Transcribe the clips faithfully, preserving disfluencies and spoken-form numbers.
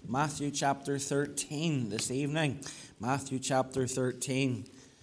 Matthew chapter thirteen this evening. Matthew chapter thirteen.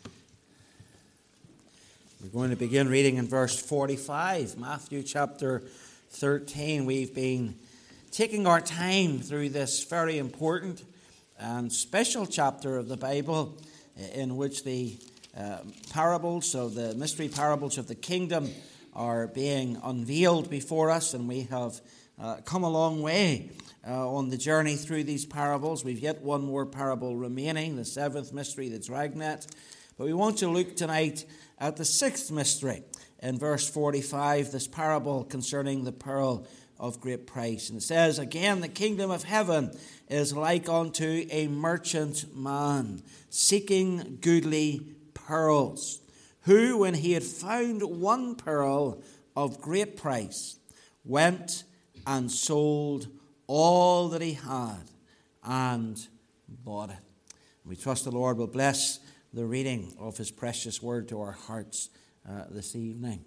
We're going to begin reading in verse forty-five. Matthew chapter thirteen. We've been taking our time through this very important and special chapter of the Bible in which the uh, parables of the mystery parables of the kingdom are being unveiled before us, and we have uh, come a long way uh, on the journey through these parables. We've yet one more parable remaining, the seventh mystery, the dragnet. But we want to look tonight at the sixth mystery in verse forty-five, this parable concerning the pearl of great price. And it says, "Again, the kingdom of heaven is like unto a merchant man seeking goodly pearls, who, when he had found one pearl of great price, went and sold all that he had and bought it." And we trust the Lord will bless the reading of his precious word to our hearts uh, this evening.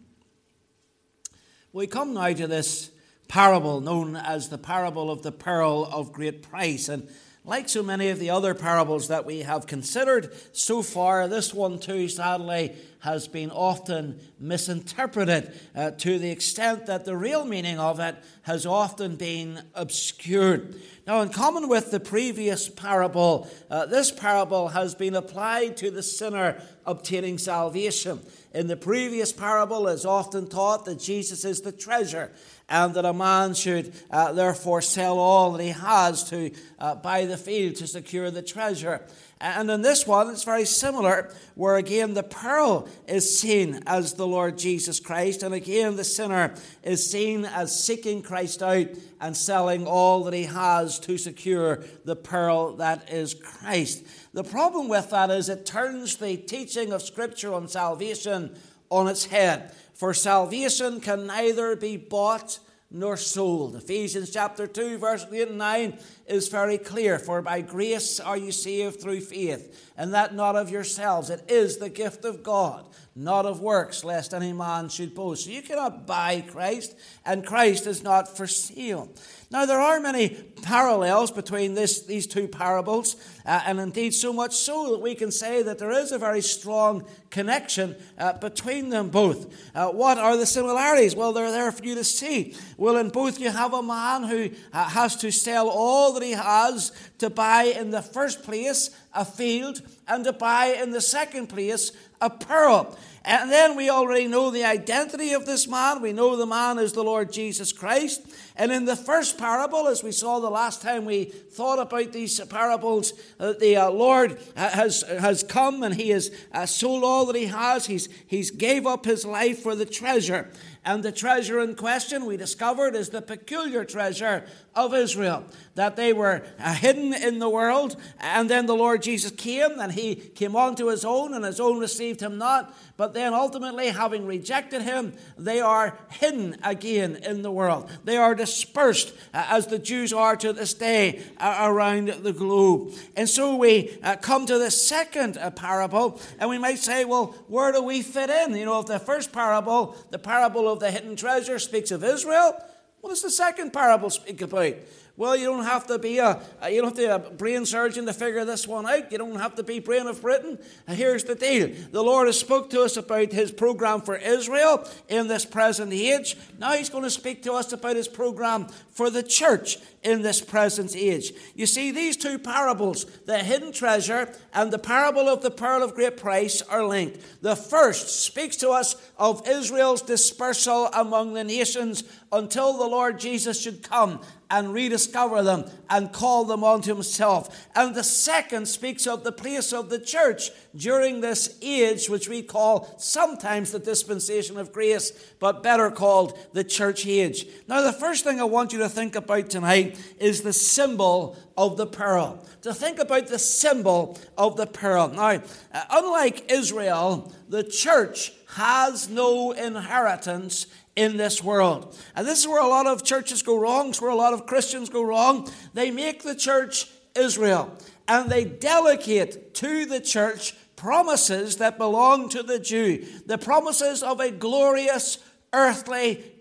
We come now to this parable known as the parable of the pearl of great price. And like so many of the other parables that we have considered so far, this one too, sadly, has been often misinterpreted uh, to the extent that the real meaning of it has often been obscured. Now, in common with the previous parable, uh, this parable has been applied to the sinner obtaining salvation. In the previous parable, it's often taught that Jesus is the treasure, and that a man should uh, therefore sell all that he has to uh, buy the field to secure the treasure. And in this one, it's very similar, where again the pearl is seen as the Lord Jesus Christ, and again the sinner is seen as seeking Christ out and selling all that he has to secure the pearl that is Christ. The problem with that is it turns the teaching of Scripture on salvation on its head. For salvation can neither be bought nor sold. Ephesians chapter two, verse eight and nine is very clear. "For by grace are you saved through faith, and that not of yourselves. It is the gift of God, not of works, lest any man should boast." So you cannot buy Christ, and Christ is not for sale. Now, there are many parallels between this, these two parables, uh, and indeed so much so that we can say that there is a very strong connection uh, between them both. Uh, what are the similarities? Well, they're there for you to see. Well, in both you have a man who uh, has to sell all that he has to buy in the first place a field, and to buy in the second place a pearl. And then we already know the identity of this man. We know the man is the Lord Jesus Christ. And in the first parable, as we saw the last time we thought about these parables, uh, the uh, Lord has has come and he has uh, sold all that he has. He's, he's gave up his life for the treasure. And the treasure in question, we discovered, is the peculiar treasure of Israel, that they were uh, hidden in the world. And then the Lord Jesus came, and he came unto his own, and his own received him not. But then ultimately, having rejected him, they are hidden again in the world. They are dispersed, uh, as the Jews are to this day, uh, around the globe. And so we uh, come to the second uh, parable, and we might say, well, where do we fit in? You know, if the first parable, the parable of the hidden treasure, speaks of Israel, what does the second parable speak about? Well, you don't have to be a, you don't have to be a brain surgeon to figure this one out. You don't have to be Brain of Britain. Here's the deal. The Lord has spoke to us about his program for Israel in this present age. Now he's going to speak to us about his program for the church in this present age. You see, these two parables, the hidden treasure and the parable of the pearl of great price, are linked. The first speaks to us of Israel's dispersal among the nations until the Lord Jesus should come and rediscover them and call them unto himself. And the second speaks of the place of the church during this age, which we call sometimes the dispensation of grace, but better called the church age. Now, the first thing I want you to think about tonight is the symbol of the pearl. To think about the symbol of the pearl. Now, uh, unlike Israel, the church has no inheritance in this world. And this is where a lot of churches go wrong. It's where a lot of Christians go wrong. They make the church Israel, and they delegate to the church promises that belong to the Jew. The promises of a glorious earthly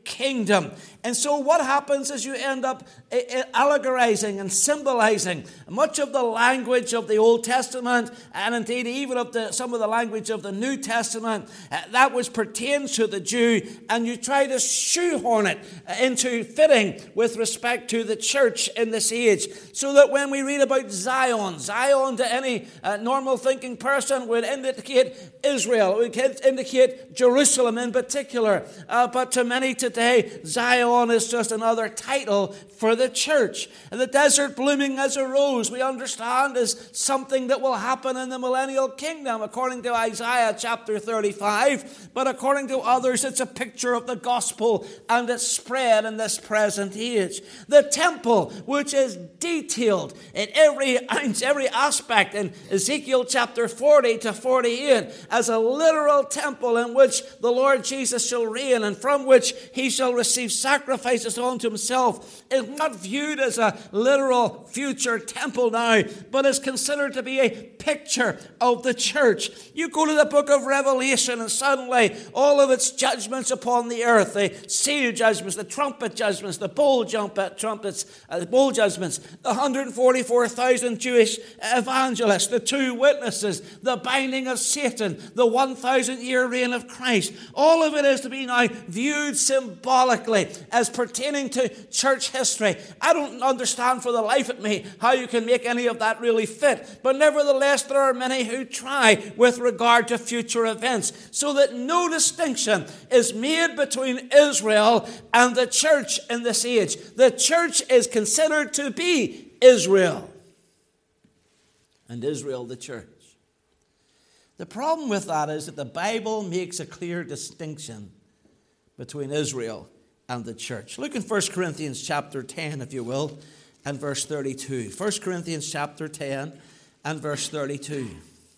kingdom. And so what happens is you end up allegorizing and symbolizing much of the language of the Old Testament, and indeed even of the, some of the language of the New Testament, uh, that which pertains to the Jew, and you try to shoehorn it into fitting with respect to the church in this age. So that when we read about Zion, Zion to any uh, normal thinking person would indicate Israel, it would indicate Jerusalem in particular. Uh, but to many today, Zion is just another title for the church. And the desert blooming as a rose, we understand, is something that will happen in the millennial kingdom, according to Isaiah chapter thirty-five. But according to others, it's a picture of the gospel and its spread in this present age. The temple, which is detailed in every ounce, every aspect in Ezekiel chapter forty to forty-eight, as a literal temple in which the Lord Jesus shall reign and from which he shall receive sacrifices unto himself, is not viewed as a literal future temple now, but is considered to be a picture of the church. You go to the book of Revelation and suddenly all of its judgments upon the earth, the seal judgments, the trumpet judgments, the bowl trumpet, trumpets, uh, the bowl judgments, the one hundred forty-four thousand Jewish evangelists, the two witnesses, the binding of Satan, the one thousand year reign of Christ. All of it is to be now viewed symbolically as pertaining to church history. I don't understand for the life of me how you can make any of that really fit. But nevertheless, there are many who try with regard to future events, so that no distinction is made between Israel and the church in this age. The church is considered to be Israel, and Israel the church. The problem with that is that the Bible makes a clear distinction between Israel and the church. Look in First Corinthians chapter ten, if you will, and verse thirty-two. First Corinthians chapter ten and verse thirty-two.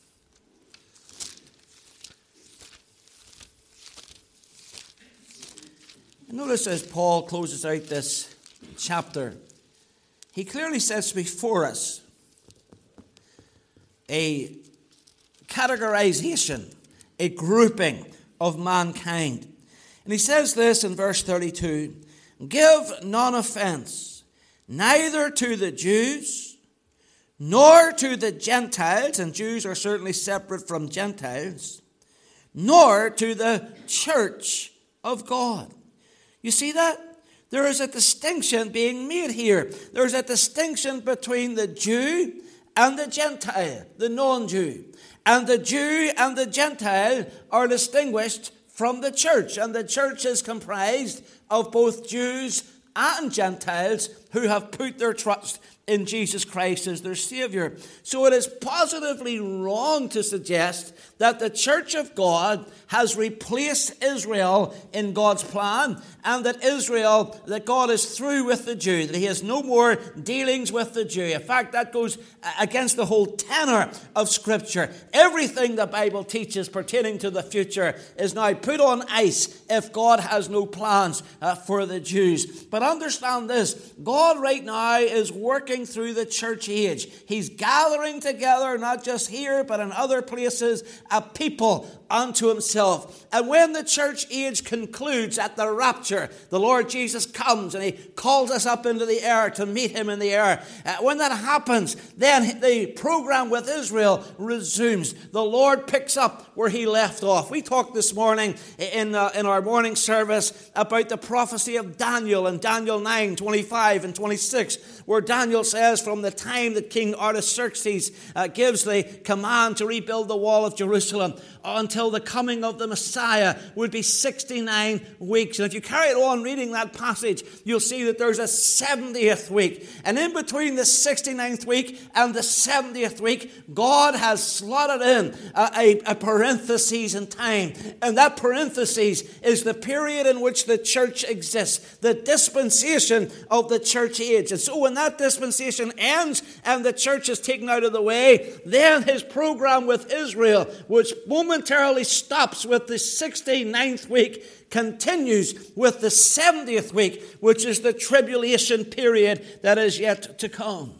And notice as Paul closes out this chapter, he clearly sets before us a categorization, a grouping of mankind. And he says this in verse thirty-two, "Give none offense, neither to the Jews, nor to the Gentiles," and Jews are certainly separate from Gentiles, "nor to the church of God." You see that? There is a distinction being made here. There is a distinction between the Jew and the Gentile, the non-Jew. And the Jew and the Gentile are distinguished from the church. And the church is comprised of both Jews and Gentiles who have put their trust in Jesus Christ as their Savior. So it is positively wrong to suggest that the church of God has replaced Israel in God's plan, and that Israel, that God is through with the Jew, that he has no more dealings with the Jew. In fact, that goes against the whole tenor of Scripture. Everything the Bible teaches pertaining to the future is now put on ice if God has no plans uh, for the Jews. But understand this, God right now is working through the church age. He's gathering together, not just here, but in other places, a people unto himself. And when the church age concludes at the rapture, the Lord Jesus comes and he calls us up into the air to meet him in the air. Uh, when that happens, then the program with Israel resumes. The Lord picks up where he left off. We talked this morning in, uh, in our morning service about the prophecy of Daniel in Daniel nine, twenty-five and twenty-six, where Daniel says from the time that King Artaxerxes uh, gives the command to rebuild the wall of Jerusalem until the coming of the Messiah would be sixty-nine weeks. And if you carry on reading that passage, you'll see that there's a seventieth week. And in between the sixty-ninth week and the seventieth week, God has slotted in a, a, a parenthesis in time. And that parenthesis is the period in which the church exists, the dispensation of the church age. And so when that dispensation ends and the church is taken out of the way, then his program with Israel, which momentarily stops with the sixty-ninth week, continues with the seventieth week, which is the tribulation period that is yet to come.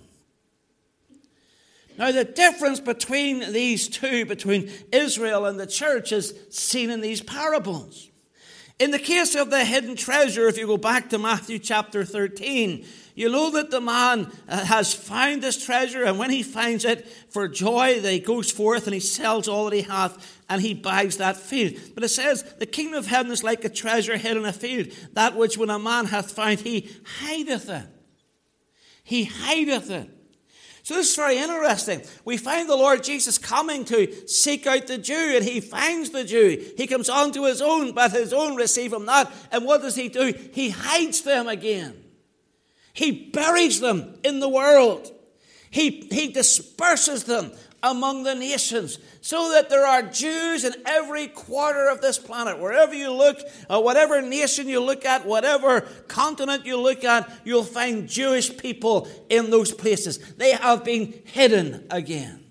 Now, the difference between these two, between Israel and the church, is seen in these parables. In the case of the hidden treasure, if you go back to Matthew chapter thirteen, you know that the man has found this treasure, and when he finds it, for joy, that he goes forth and he sells all that he hath, and he buys that field. But it says, the kingdom of heaven is like a treasure hid in a field, that which when a man hath found, he hideth it. He hideth it. So this is very interesting. We find the Lord Jesus coming to seek out the Jew, and he finds the Jew. He comes on to his own, but his own receive him not. And what does he do? He hides them again. He buries them in the world. He, he disperses them among the nations, so that there are Jews in every quarter of this planet. Wherever you look, or whatever nation you look at, whatever continent you look at, you'll find Jewish people in those places. They have been hidden again.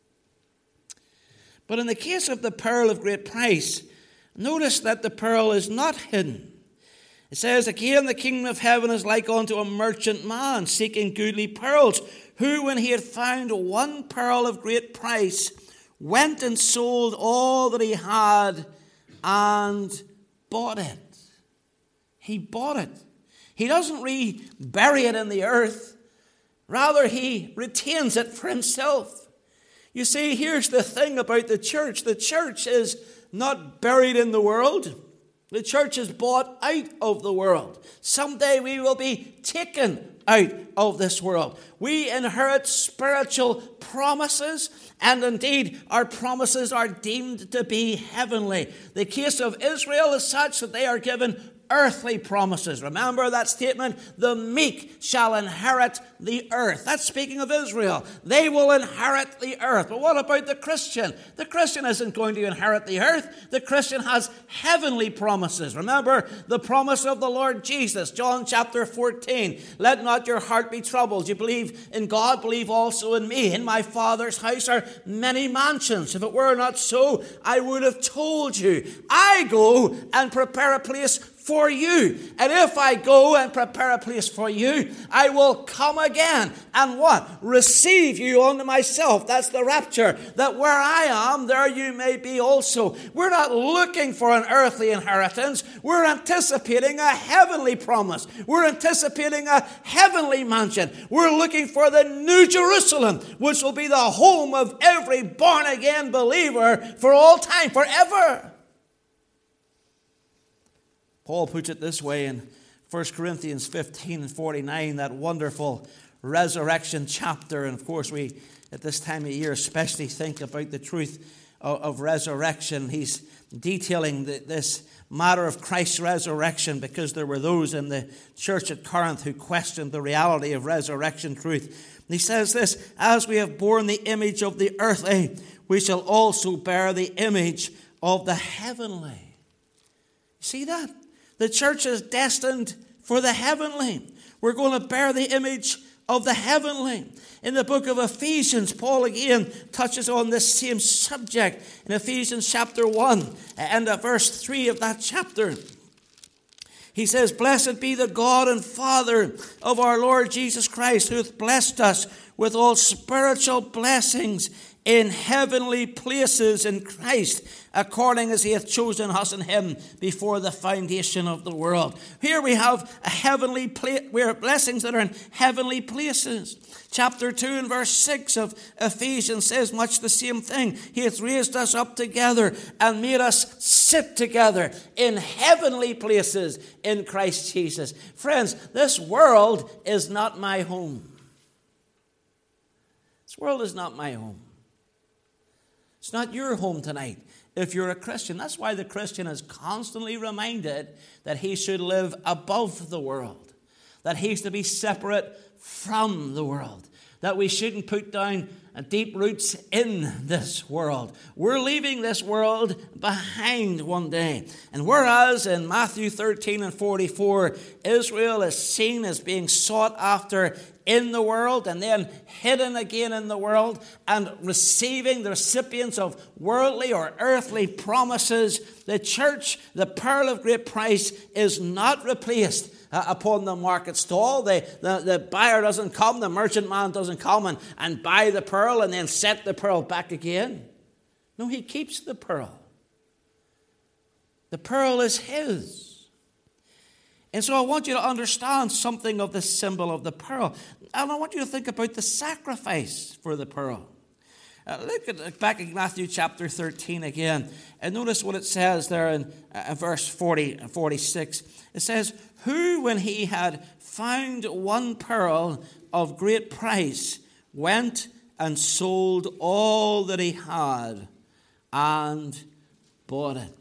But in the case of the pearl of great price, notice that the pearl is not hidden. It says, again, the kingdom of heaven is like unto a merchant man seeking goodly pearls, who, when he had found one pearl of great price, went and sold all that he had and bought it. He bought it. He doesn't re-bury it in the earth. Rather, he retains it for himself. You see, here's the thing about the church. The church is not buried in the world. The church is bought out of the world. Someday we will be taken out of this world. We inherit spiritual promises, and indeed our promises are deemed to be heavenly. The case of Israel is such that they are given earthly promises. Remember that statement? The meek shall inherit the earth. That's speaking of Israel. They will inherit the earth. But what about the Christian? The Christian isn't going to inherit the earth. The Christian has heavenly promises. Remember the promise of the Lord Jesus, John chapter fourteen. Let not your heart be troubled. You believe in God, believe also in me. In my Father's house are many mansions. If it were not so, I would have told you. I go and prepare a place for you. And if I go and prepare a place for you, I will come again and what? Receive you unto myself. That's the rapture. That where I am, there you may be also. We're not looking for an earthly inheritance. We're anticipating a heavenly promise. We're anticipating a heavenly mansion. We're looking for the New Jerusalem, which will be the home of every born-again believer for all time, forever. Paul puts it this way in First Corinthians fifteen and forty-nine, that wonderful resurrection chapter. And of course, we at this time of year especially think about the truth of, of resurrection. He's detailing the, this matter of Christ's resurrection, because there were those in the church at Corinth who questioned the reality of resurrection truth. And he says this, as we have borne the image of the earthly, we shall also bear the image of the heavenly. See that? The church is destined for the heavenly. We're going to bear the image of the heavenly. In the book of Ephesians, Paul again touches on this same subject. In Ephesians chapter one and verse three of that chapter, he says, blessed be the God and Father of our Lord Jesus Christ, who hath blessed us with all spiritual blessings in heavenly places in Christ, according as he hath chosen us in him before the foundation of the world. Here we have a heavenly place, we are blessings that are in heavenly places. Chapter two and verse six of Ephesians says much the same thing. He hath raised us up together and made us sit together in heavenly places in Christ Jesus. Friends, this world is not my home. This world is not my home. It's not your home tonight if you're a Christian. That's why the Christian is constantly reminded that he should live above the world, that he's to be separate from the world, that we shouldn't put down deep roots in this world. We're leaving this world behind one day. And whereas in Matthew thirteen and forty-four, Israel is seen as being sought after in the world and then hidden again in the world and receiving the recipients of worldly or earthly promises, the church, the pearl of great price, is not replaced Uh, upon the market stall. The, the, the buyer doesn't come, the merchant man doesn't come and, and buy the pearl and then set the pearl back again. No, he keeps the pearl. The pearl is his. And so I want you to understand something of the symbol of the pearl. And I want you to think about the sacrifice for the pearl. Uh, look at back in Matthew chapter thirteen again, and notice what it says there in uh, verse forty and forty-six. It says, "Who, when he had found one pearl of great price, went and sold all that he had and bought it."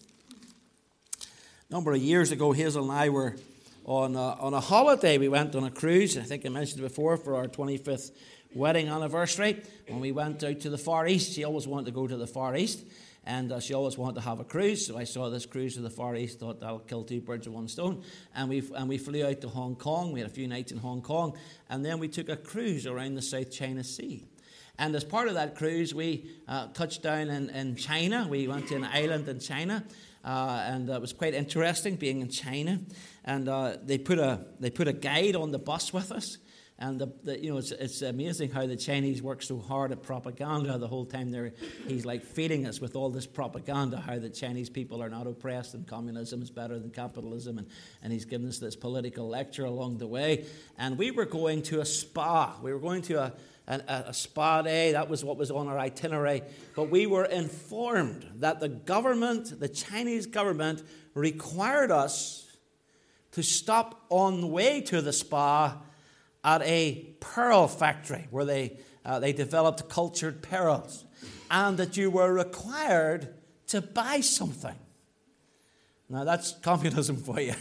A number of years ago, Hazel and I were on a, on a holiday. We went on a cruise. I think I mentioned it before, for our twenty-fifth wedding anniversary. When we went out to the Far East, she always wanted to go to the Far East, and uh, she always wanted to have a cruise. So I saw this cruise to the Far East, thought that'll kill two birds with one stone, and we and we flew out to Hong Kong. We had a few nights in Hong Kong, and then we took a cruise around the South China Sea. And as part of that cruise, we uh, touched down in, in China. We went to an island in China, uh, and it was quite interesting being in China. And uh, they put a they put a guide on the bus with us. And the, the, you know, it's, it's amazing how the Chinese work so hard at propaganda the whole time. They're, he's like feeding us with all this propaganda, how the Chinese people are not oppressed and communism is better than capitalism. And, and he's given us this political lecture along the way. And we were going to a spa. We were going to a, a, a spa day. That was what was on our itinerary. But we were informed that the government, the Chinese government, required us to stop on the way to the spa at a pearl factory where they uh, they developed cultured pearls, and that you were required to buy something. Now that's communism for you.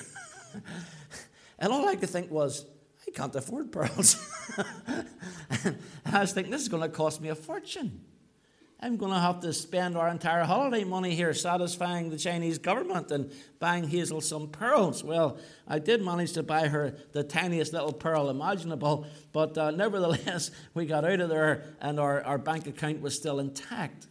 And all I could think was, I can't afford pearls. And I was thinking, this is going to cost me a fortune. I'm going to have to spend our entire holiday money here satisfying the Chinese government and buying Hazel some pearls. Well, I did manage to buy her the tiniest little pearl imaginable, but uh, nevertheless, we got out of there and our, our bank account was still intact.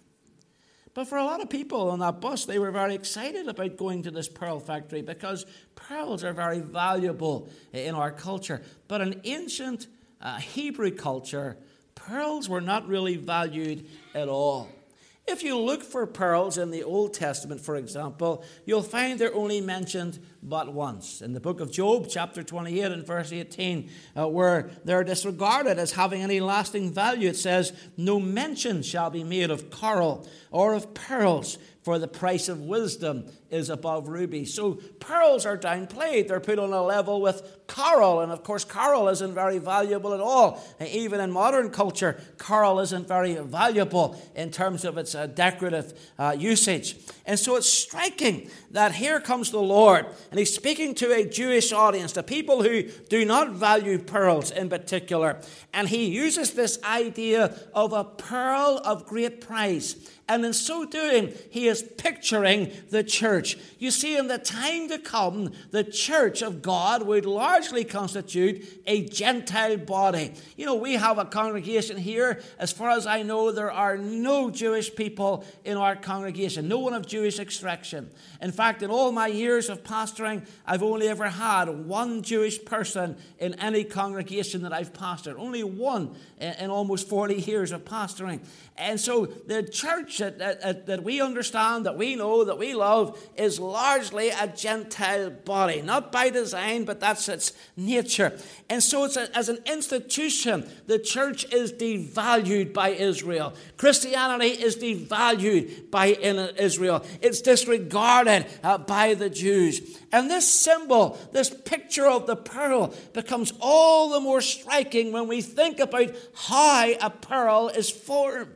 But for a lot of people on that bus, they were very excited about going to this pearl factory because pearls are very valuable in our culture. But in ancient uh, Hebrew culture, pearls were not really valued at all. If you look for pearls in the Old Testament, for example, you'll find they're only mentioned but once. In the book of Job, chapter twenty-eight and verse eighteen, uh, where they're disregarded as having any lasting value, it says, "No mention shall be made of coral or of pearls, for the price of wisdom is above rubies." So pearls are downplayed. They're put on a level with coral. And of course, coral isn't very valuable at all. And even in modern culture, coral isn't very valuable in terms of its uh, decorative uh, usage. And so it's striking that here comes the Lord, and he's speaking to a Jewish audience, to people who do not value pearls in particular. And he uses this idea of a pearl of great price. And in so doing, he is picturing the church. You see, in the time to come, the church of God would largely constitute a Gentile body. You know, we have a congregation here. As far as I know, there are no Jewish people in our congregation, no one of Jewish extraction. In fact, in all my years of pastoring, I've only ever had one Jewish person in any congregation that I've pastored. Only one in, in almost forty years of pastoring. And so the church that, that, that we understand, that we know, that we love, is largely a Gentile body. Not by design, but that's its nature. And so it's a, as an institution, the church is devalued by Israel. Christianity is devalued by Israel. It's disregarded uh, by the Jews. And this symbol, this picture of the pearl, becomes all the more striking when we think about how a pearl is formed.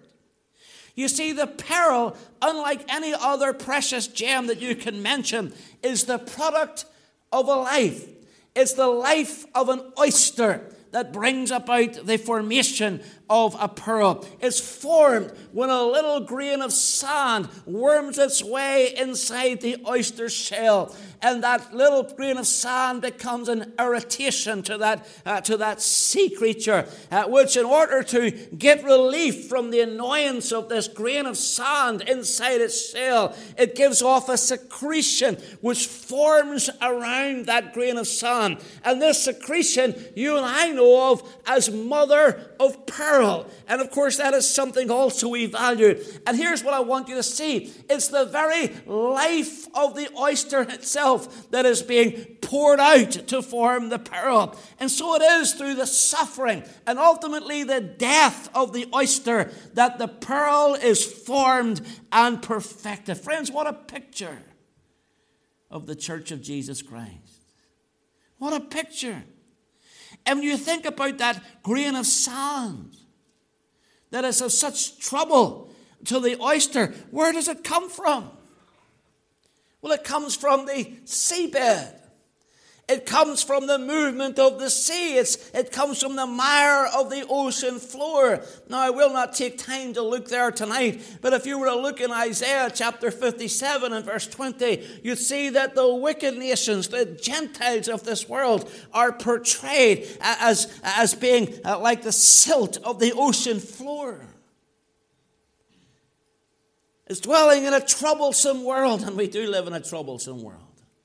You see, the pearl, unlike any other precious gem that you can mention, is the product of a life. It's the life of an oyster that brings about the formation of a pearl. It's formed when a little grain of sand worms its way inside the oyster shell, and that little grain of sand becomes an irritation to that uh, to that sea creature, uh, which, in order to get relief from the annoyance of this grain of sand inside its shell, it gives off a secretion which forms around that grain of sand. And this secretion, you and I know of as mother of pearl. And of course, that is something also we value. And here's what I want you to see. It's the very life of the oyster itself that is being poured out to form the pearl. And so it is through the suffering and ultimately the death of the oyster that the pearl is formed and perfected. Friends, what a picture of the Church of Jesus Christ. What a picture. And when you think about that grain of sand that is of such trouble to the oyster, where does it come from? Well, it comes from the seabed. It comes from the movement of the sea. It's, it comes from the mire of the ocean floor. Now, I will not take time to look there tonight, but if you were to look in Isaiah chapter fifty-seven and verse twenty, you'd see that the wicked nations, the Gentiles of this world, are portrayed as, as being like the silt of the ocean floor. It's dwelling in a troublesome world, and we do live in a troublesome world.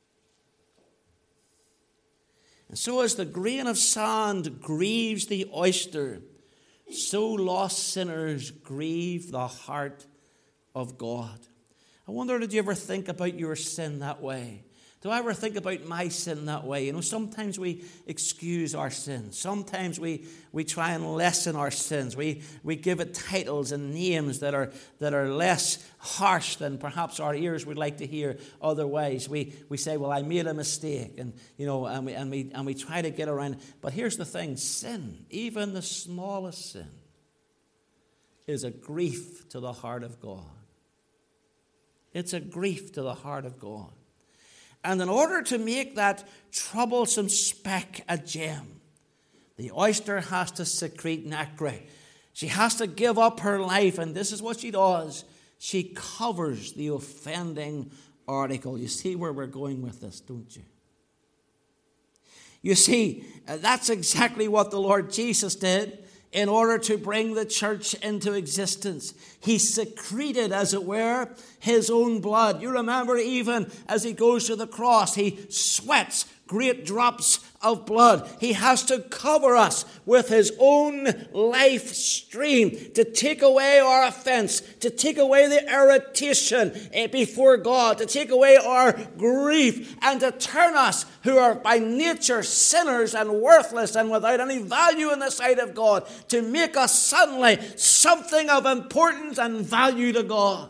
And so as the grain of sand grieves the oyster, so lost sinners grieve the heart of God. I wonder, did you ever think about your sin that way? Do I ever think about my sin that way? You know, sometimes we excuse our sins. Sometimes we, we try and lessen our sins. We, we give it titles and names that are, that are less harsh than perhaps our ears would like to hear otherwise. We, we say, well, I made a mistake, and, you know, and, we, and, we, and we try to get around. But here's the thing, sin, even the smallest sin, is a grief to the heart of God. It's a grief to the heart of God. And in order to make that troublesome speck a gem, the oyster has to secrete nacre. She has to give up her life, and this is what she does. She covers the offending article. You see where we're going with this, don't you? You see, that's exactly what the Lord Jesus did in order to bring the church into existence. He secreted, as it were, his own blood. You remember, even as he goes to the cross, he sweats great drops of blood. He has to cover us with his own life stream to take away our offense, to take away the irritation before God, to take away our grief, and to turn us, who are by nature sinners and worthless and without any value in the sight of God, to make us suddenly something of importance and value to God.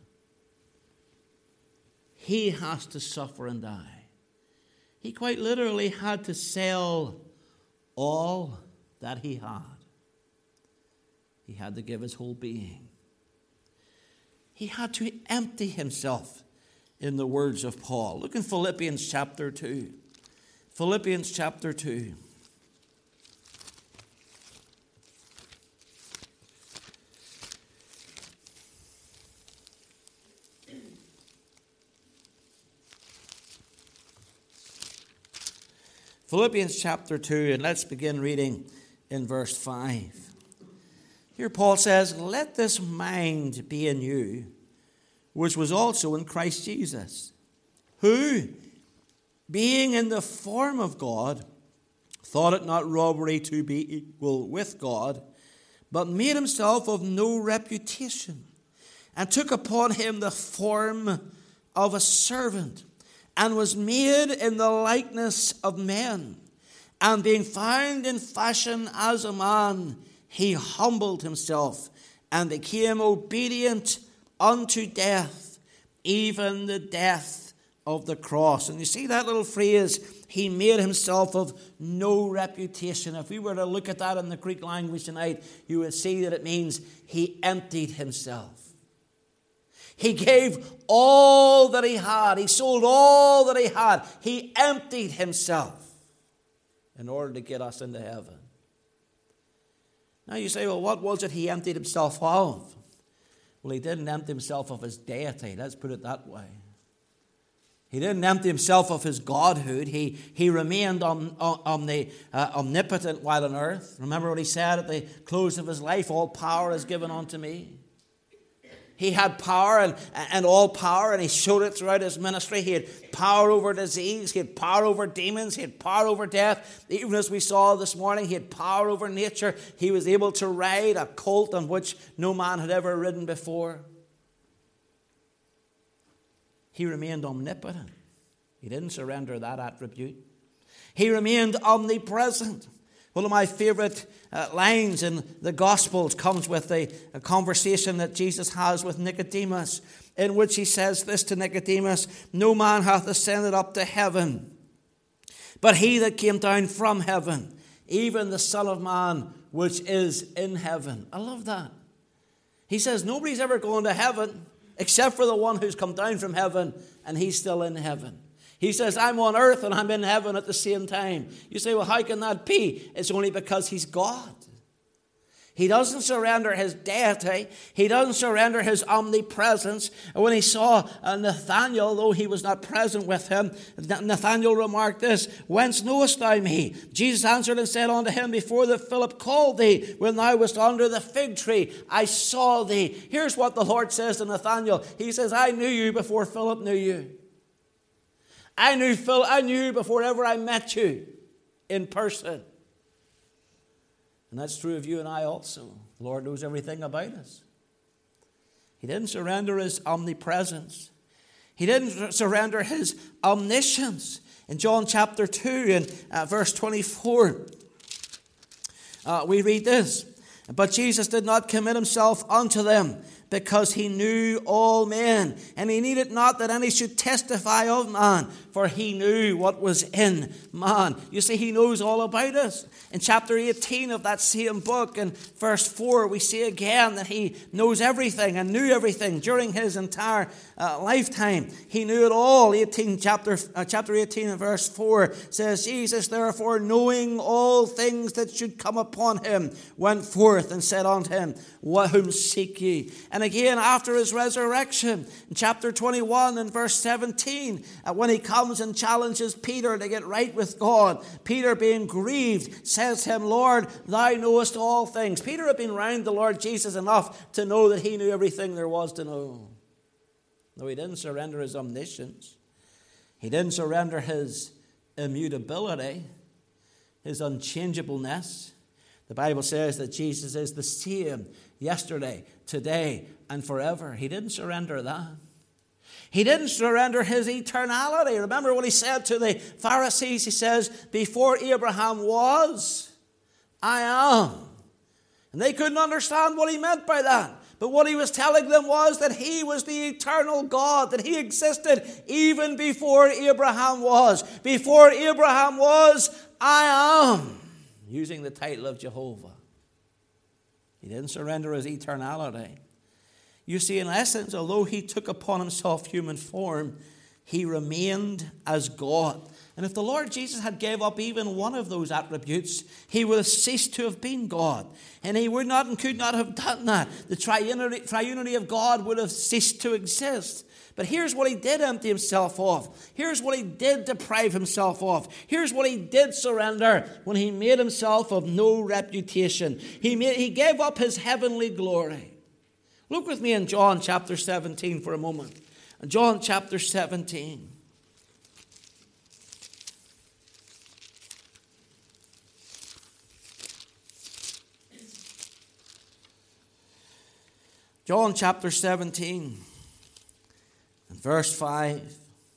He has to suffer and die. He quite literally had to sell all that he had. He had to give his whole being. He had to empty himself, in the words of Paul. Look in Philippians chapter two. Philippians chapter two. Philippians chapter two, and let's begin reading in verse five. Here Paul says, "Let this mind be in you, which was also in Christ Jesus, who, being in the form of God, thought it not robbery to be equal with God, but made himself of no reputation, and took upon him the form of a servant, and was made in the likeness of men. And being found in fashion as a man, he humbled himself and became obedient unto death, even the death of the cross." And you see that little phrase, he made himself of no reputation. If we were to look at that in the Greek language tonight, you would see that it means he emptied himself. He gave all that he had. He sold all that he had. He emptied himself in order to get us into heaven. Now you say, well, what was it he emptied himself of? Well, he didn't empty himself of his deity. Let's put it that way. He didn't empty himself of his godhood. He, he remained om, om, the, uh, omnipotent while on earth. Remember what he said at the close of his life, "All power is given unto me." He had power and, and all power, and he showed it throughout his ministry. He had power over disease. He had power over demons. He had power over death. Even as we saw this morning, he had power over nature. He was able to ride a colt on which no man had ever ridden before. He remained omnipotent. He didn't surrender that attribute. He remained omnipresent. One of my favorite uh, lines in the Gospels comes with a, a conversation that Jesus has with Nicodemus, in which he says this to Nicodemus: "No man hath ascended up to heaven, but he that came down from heaven, even the Son of Man which is in heaven." I love that. He says nobody's ever going to heaven except for the one who's come down from heaven, and he's still in heaven. He says, I'm on earth and I'm in heaven at the same time. You say, well, how can that be? It's only because he's God. He doesn't surrender his deity. He doesn't surrender his omnipresence. And when he saw uh, Nathanael, though he was not present with him, Nathanael remarked this: "Whence knowest thou me?" Jesus answered and said unto him, "Before that Philip called thee, when thou wast under the fig tree, I saw thee." Here's what the Lord says to Nathanael. He says, I knew you before Philip knew you. I knew Phil. I knew you before ever I met you in person. And that's true of you and I also. The Lord knows everything about us. He didn't surrender his omnipresence. He didn't surrender his omniscience. In John chapter two and uh, verse twenty-four, uh, we read this: "But Jesus did not commit himself unto them, because he knew all men, and he needed not that any should testify of man, for he knew what was in man." You see, he knows all about us. In chapter eighteen of that same book, in verse four, we see again that he knows everything and knew everything during his entire uh, lifetime. He knew it all. eighteen, chapter, uh, chapter eighteen and verse four says, "Jesus therefore, knowing all things that should come upon him, went forth and said unto him, Whom seek ye?" And again, after his resurrection, in chapter twenty-one and verse seventeen, uh, when he comes and challenges Peter to get right with God, Peter, being grieved, says to him, "Lord, thou knowest all things." Peter had been around the Lord Jesus enough to know that he knew everything there was to know. No, he didn't surrender his omniscience. He didn't surrender his immutability, his unchangeableness. The Bible says that Jesus is the same yesterday, today, and forever. He didn't surrender that. He didn't surrender his eternality. Remember what he said to the Pharisees? He says, "Before Abraham was, I am." And they couldn't understand what he meant by that. But what he was telling them was that he was the eternal God, that he existed even before Abraham was. Before Abraham was, I am. Using the title of Jehovah. He didn't surrender his eternality. You see, in essence, although he took upon himself human form, he remained as God. And if the Lord Jesus had gave up even one of those attributes, he would have ceased to have been God. And he would not and could not have done that. The triunity, triunity of God would have ceased to exist. But here's what he did empty himself of. Here's what he did deprive himself of. Here's what he did surrender when he made himself of no reputation. He, made, he gave up his heavenly glory. Look with me in John chapter seventeen for a moment. John chapter seventeen. John chapter seventeen. And verse five.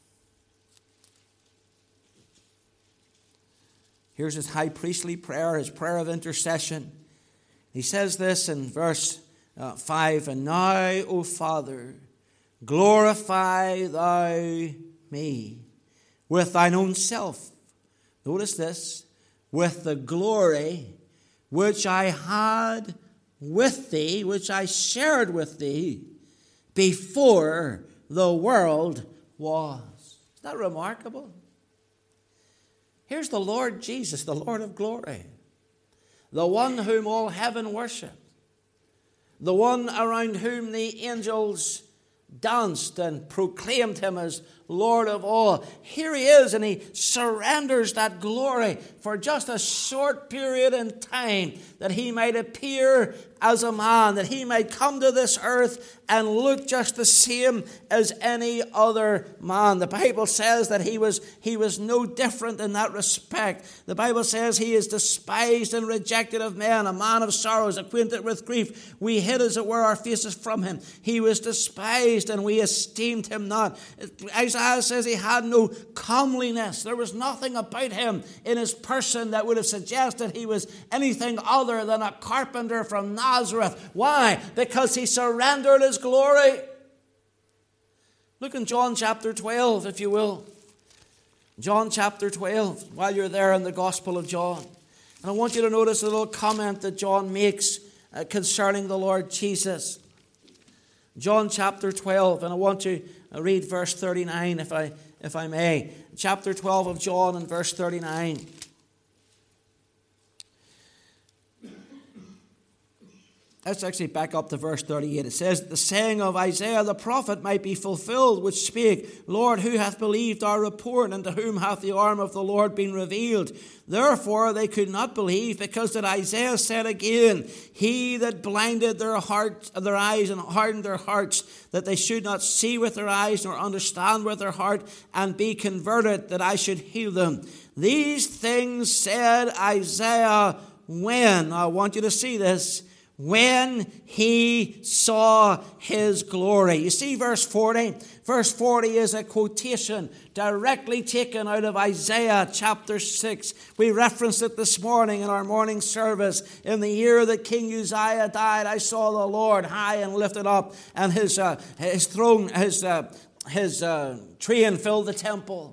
Here's his high priestly prayer, his prayer of intercession. He says this in verse uh, five, "And now, O Father, glorify thou me with thine own self." Notice this. "With the glory which I had with thee, which I shared with thee before the world was." Isn't that remarkable? Here's the Lord Jesus, the Lord of glory, the one whom all heaven worshipped, the one around whom the angels danced and proclaimed him as Lord of all. Here he is, and he surrenders that glory for just a short period in time that he might appear as a man, that he might come to this earth and look just the same as any other man. The Bible says that he was, he was no different in that respect. The Bible says he is despised and rejected of men, a man of sorrows, acquainted with grief. We hid, as it were, our faces from him. He was despised and we esteemed him not. Isaiah says he had no comeliness. There was nothing about him in his person that would have suggested he was anything other than a carpenter from Nazareth. Why? Because he surrendered his glory. Look in John chapter twelve, if you will. John chapter twelve, while you're there in the Gospel of John. And I want you to notice a little comment that John makes uh, concerning the Lord Jesus. John chapter twelve, and I want to read verse thirty-nine, if I, if I may. Chapter twelve of John and verse thirty-nine. Let's actually back up to verse thirty-eight. It says, the saying of Isaiah the prophet might be fulfilled, which spake, Lord, who hath believed our report, and to whom hath the arm of the Lord been revealed? Therefore they could not believe, because that Isaiah said again, he that blinded their hearts, their eyes, and hardened their hearts, that they should not see with their eyes, nor understand with their heart, and be converted, that I should heal them. These things said Isaiah when? I want you to see this. When he saw his glory. You see verse forty? Verse forty is a quotation directly taken out of Isaiah chapter six. We referenced it this morning in our morning service. In the year that King Uzziah died, I saw the Lord high and lifted up, and his uh, his throne, his uh, his uh, train filled the temple.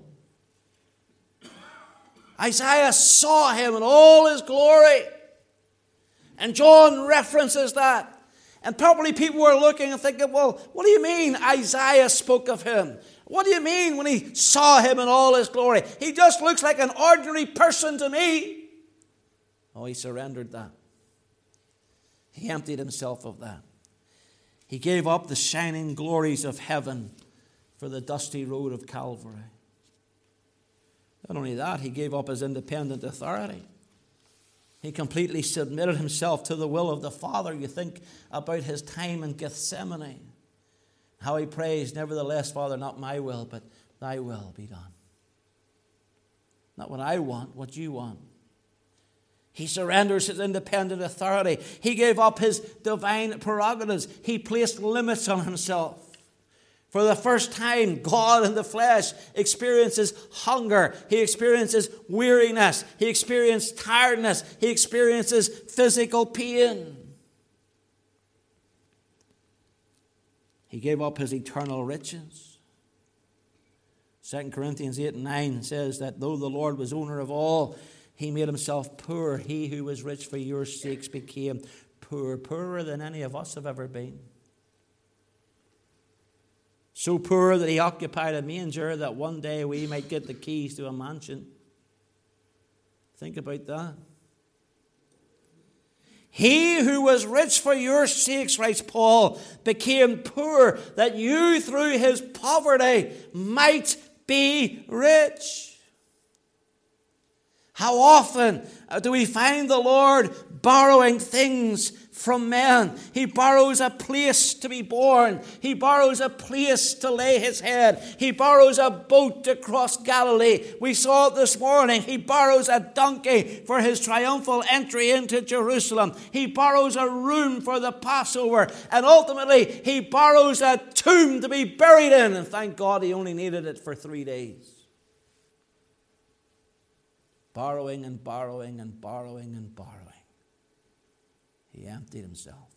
Isaiah saw him in all his glory. And John references that. And probably people were looking and thinking, well, what do you mean Isaiah spoke of him? What do you mean when he saw him in all his glory? He just looks like an ordinary person to me. Oh, he surrendered that. He emptied himself of that. He gave up the shining glories of heaven for the dusty road of Calvary. Not only that, he gave up his independent authority. He completely submitted himself to the will of the Father. You think about his time in Gethsemane. How he prays, nevertheless, Father, not my will, but thy will be done. Not what I want, what you want. He surrenders his independent authority. He gave up his divine prerogatives. He placed limits on himself. For the first time, God in the flesh experiences hunger. He experiences weariness. He experiences tiredness. He experiences physical pain. He gave up his eternal riches. Second Corinthians eight and nine says that though the Lord was owner of all, he made himself poor. He who was rich for your sakes became poor, poorer than any of us have ever been. So poor that he occupied a manger that one day we might get the keys to a mansion. Think about that. He who was rich for your sakes, writes Paul, became poor that you through his poverty might be rich. How often do we find the Lord borrowing things from men? He borrows a place to be born. He borrows a place to lay his head. He borrows a boat to cross Galilee. We saw it this morning. He borrows a donkey for his triumphal entry into Jerusalem. He borrows a room for the Passover. And ultimately, he borrows a tomb to be buried in. And thank God he only needed it for three days. Borrowing and borrowing and borrowing and borrowing. He emptied himself.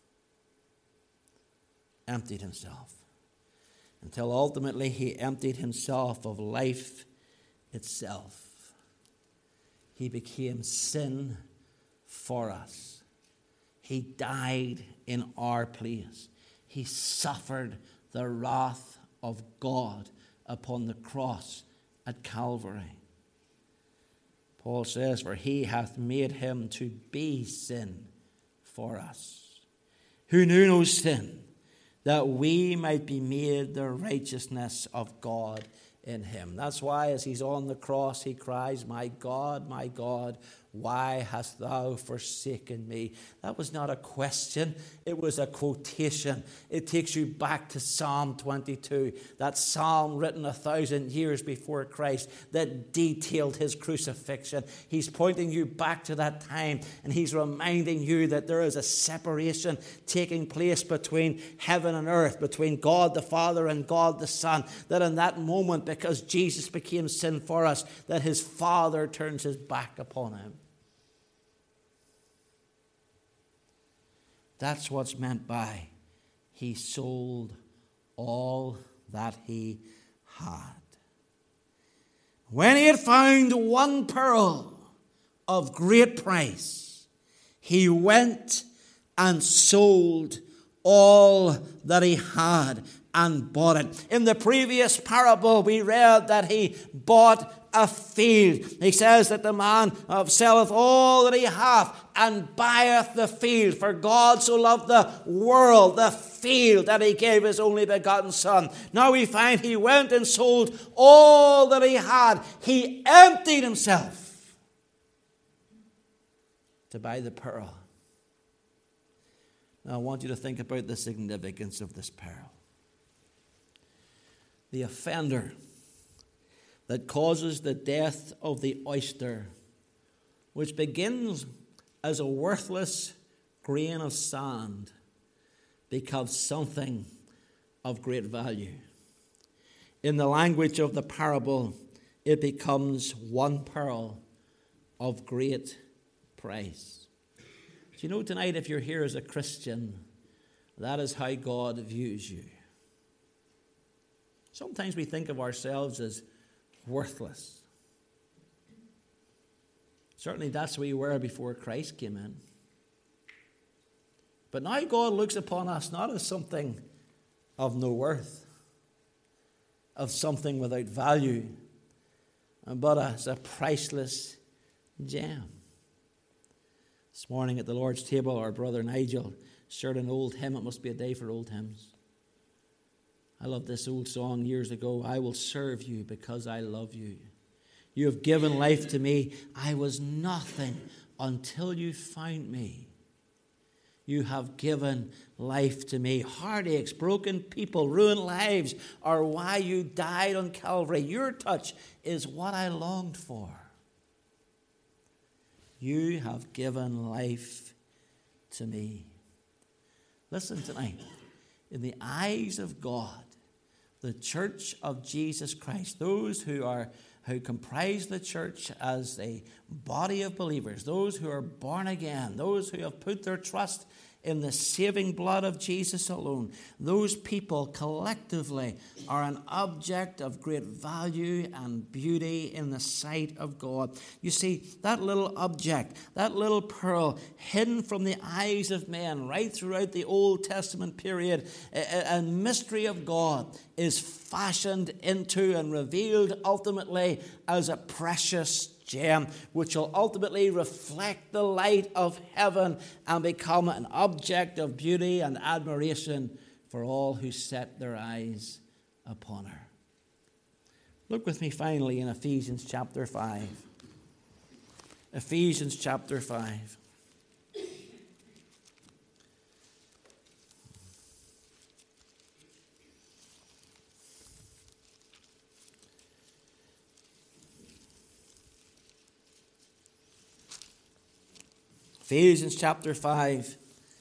Emptied himself. Until ultimately he emptied himself of life itself. He became sin for us. He died in our place. He suffered the wrath of God upon the cross at Calvary. Paul says, for he hath made him to be sin for us, who knew no sin, that we might be made the righteousness of God in him. That's why as he's on the cross, he cries, my God, my God, why hast thou forsaken me? That was not a question. It was a quotation. It takes you back to Psalm twenty-two, that psalm written a thousand years before Christ that detailed his crucifixion. He's pointing you back to that time, and he's reminding you that there is a separation taking place between heaven and earth, between God the Father and God the Son, that in that moment, because Jesus became sin for us, that his Father turns his back upon him. That's what's meant by he sold all that he had. When he had found one pearl of great price, he went and sold all that he had and bought it. In the previous parable, we read that he bought a field. He says that the man selleth all that he hath and buyeth the field. For God so loved the world, the field, that he gave his only begotten Son. Now we find he went and sold all that he had. He emptied himself to buy the pearl. Now I want you to think about the significance of this pearl. The offender that causes the death of the oyster, which begins as a worthless grain of sand, becomes something of great value. In the language of the parable, it becomes one pearl of great price. Do you know tonight, if you're here as a Christian, that is how God views you. Sometimes we think of ourselves as worthless. Certainly that's where we were before Christ came in. But now God looks upon us not as something of no worth, of something without value, but as a priceless gem. This morning at the Lord's table, our brother Nigel shared an old hymn. It must be a day for old hymns. I love this old song years ago. I will serve you because I love you. You have given life to me. I was nothing until you found me. You have given life to me. Heartaches, broken people, ruined lives are why you died on Calvary. Your touch is what I longed for. You have given life to me. Listen tonight. In the eyes of God, the church of Jesus Christ, those who are who comprise the church as a body of believers, those who are born again, those who have put their trust in the saving blood of Jesus alone, those people collectively are an object of great value and beauty in the sight of God. You see, that little object, that little pearl, hidden from the eyes of men right throughout the Old Testament period, a, a mystery of God, is fashioned into and revealed ultimately as a precious gem, which will ultimately reflect the light of heaven and become an object of beauty and admiration for all who set their eyes upon her. Look with me finally in Ephesians chapter five. Ephesians chapter five. Ephesians chapter five,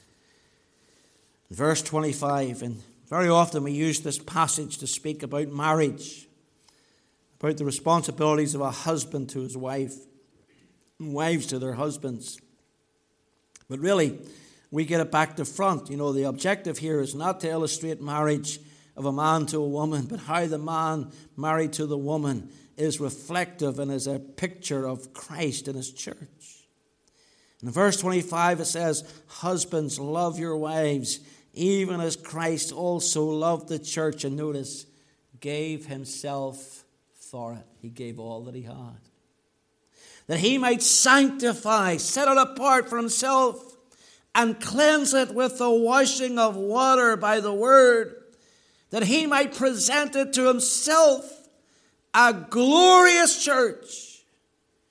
verse twenty-five. And very often we use this passage to speak about marriage, about the responsibilities of a husband to his wife, and wives to their husbands. But really, we get it back to front. You know, the objective here is not to illustrate marriage of a man to a woman, but how the man married to the woman is reflective and is a picture of Christ and his church. In verse twenty-five it says, husbands, love your wives, even as Christ also loved the church. And notice, gave himself for it. He gave all that he had. That he might sanctify, set it apart for himself, and cleanse it with the washing of water by the word, that he might present it to himself a glorious church,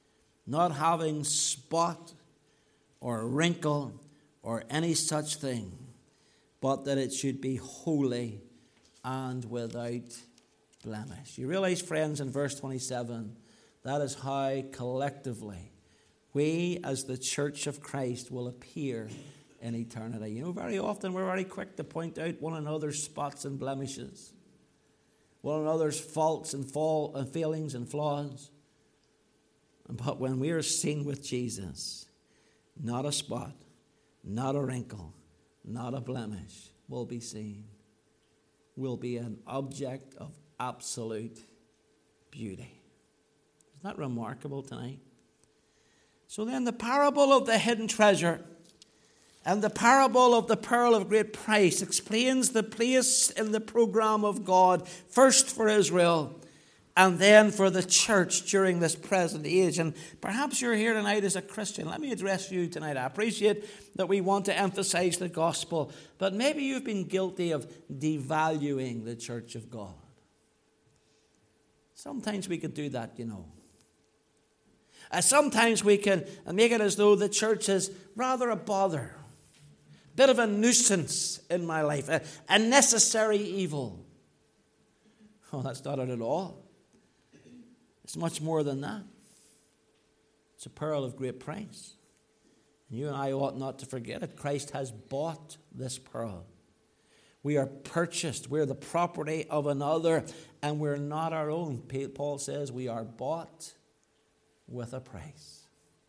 not having spot or wrinkle or any such thing, but that it should be holy and without blemish. You realize, friends, in verse twenty-seven, that is how collectively we as the church of Christ will appear in eternity. You know, very often we're very quick to point out one another's spots and blemishes, one another's faults and fall and failings and flaws. But when we are seen with Jesus, not a spot, not a wrinkle, not a blemish will be seen. Will be an object of absolute beauty. Isn't that remarkable tonight? So then the parable of the hidden treasure and the parable of the pearl of great price explains the place in the program of God, first for Israel and then for the church during this present age. And perhaps you're here tonight as a Christian. Let me address you tonight. I appreciate that we want to emphasize the gospel, but maybe you've been guilty of devaluing the church of God. Sometimes we could do that, you know. Uh, sometimes we can make it as though the church is rather a bother, a bit of a nuisance in my life, a, a necessary evil. Oh, that's not it at all. It's much more than that. It's a pearl of great price. And you and I ought not to forget it. Christ has bought this pearl. We are purchased. We're the property of another, and we're not our own. Paul says we are bought with a price.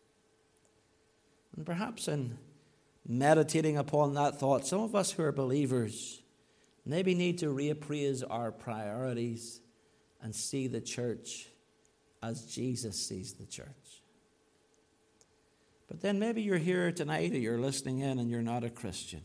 And perhaps in meditating upon that thought, some of us who are believers maybe need to reappraise our priorities and see the church as Jesus sees the church. But then maybe you're here tonight or you're listening in and you're not a Christian.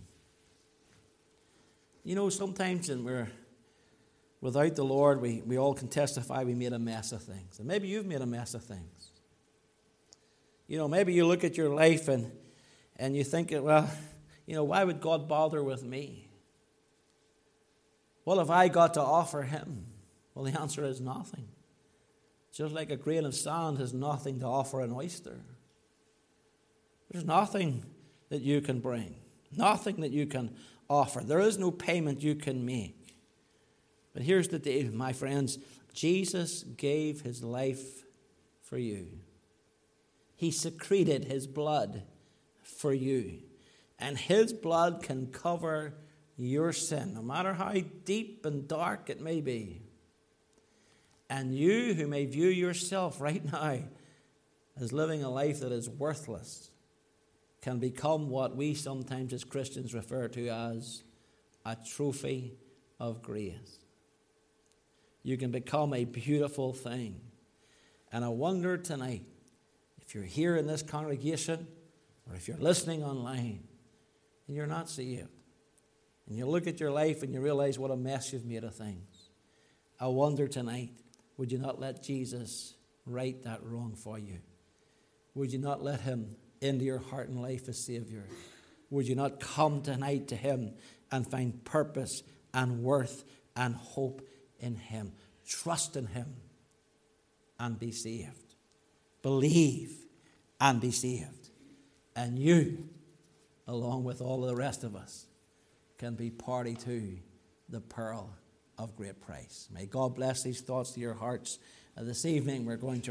You know, sometimes when we're without the Lord, we, we all can testify we made a mess of things. And maybe you've made a mess of things. You know, maybe you look at your life and, and you think, well, you know, why would God bother with me? What have I got to offer him? Well, the answer is nothing. Just like a grain of sand has nothing to offer an oyster. There's nothing that you can bring, nothing that you can offer. There is no payment you can make. But here's the deal, my friends. Jesus gave his life for you. He secreted his blood for you. And his blood can cover your sin, no matter how deep and dark it may be. And you who may view yourself right now as living a life that is worthless can become what we sometimes as Christians refer to as a trophy of grace. You can become a beautiful thing. And I wonder tonight, if you're here in this congregation or if you're listening online and you're not saved, and you look at your life and you realize what a mess you've made of things, I wonder tonight, would you not let Jesus right that wrong for you? Would you not let him into your heart and life as Savior? Would you not come tonight to him and find purpose and worth and hope in him? Trust in him and be saved. Believe and be saved. And you, along with all of the rest of us, can be party to the pearl of great price. May God bless these thoughts to your hearts. Uh, this evening we're going to